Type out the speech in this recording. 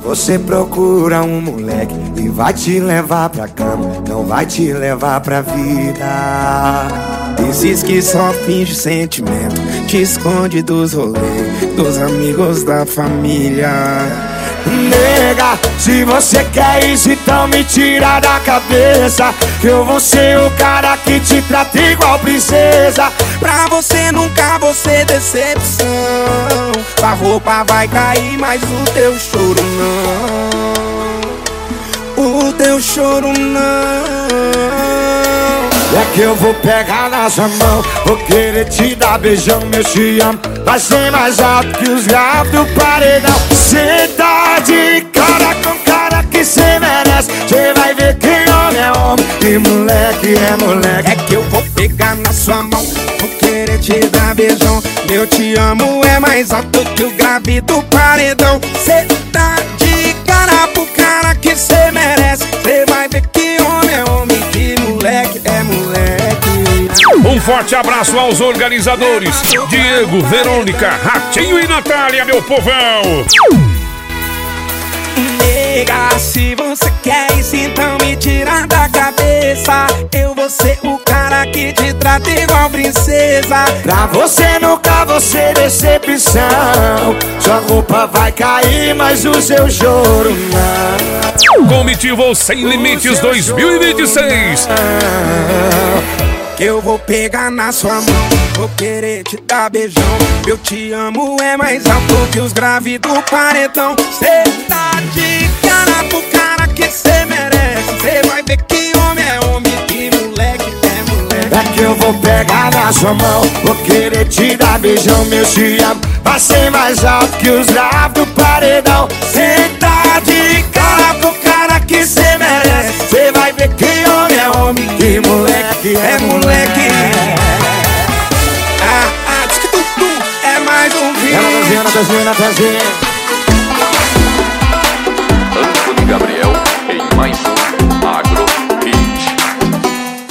Você procura um moleque e vai te levar pra cama, não vai te levar pra vida. Esses que só finge sentimento, te esconde dos rolês, dos amigos, da família. Nega, se você quer isso, então me tira da cabeça que eu vou ser o cara que te trata igual princesa. Pra você nunca vou ser decepção. A roupa vai cair, mas o teu choro não. O teu choro não. É que eu vou pegar na sua mão, vou querer te dar beijão, meu te amo. Vai ser mais alto que os graves do paredão. Cê tá de cara com cara que cê merece. Cê vai ver que homem é homem e moleque é moleque. É que eu vou pegar na sua mão, vou querer te dar beijão. Meu te amo é mais alto que o grave do paredão. Cê tá de cara pro cara que cê merece. Cê vai ver que homem é homem e moleque é moleque. Um forte abraço aos organizadores Diego, Verônica, Ratinho e Natália, meu povão. Nega, se você quer isso, então me tira da cabeça. Eu vou ser o cara que te trata igual princesa. Pra você nunca vou ser decepção. Sua roupa vai cair, mas o seu choro não. Comitiva Sem Limites 2026. Eu vou pegar na sua mão, vou querer te dar beijão. Eu te amo é mais alto que os graves do paredão. Cê tá de cara pro cara que cê merece. Cê vai ver que homem é homem e moleque é moleque. É que eu vou pegar na sua mão, vou querer te dar beijão, meu te amo. Vai ser mais alto que os graves do paredão. Cê tá de cara pro cara que cê merece. Cê vai ver que homem é homem e moleque é moleque. Diz que tudo é mais um vídeo. Ela tá vendo,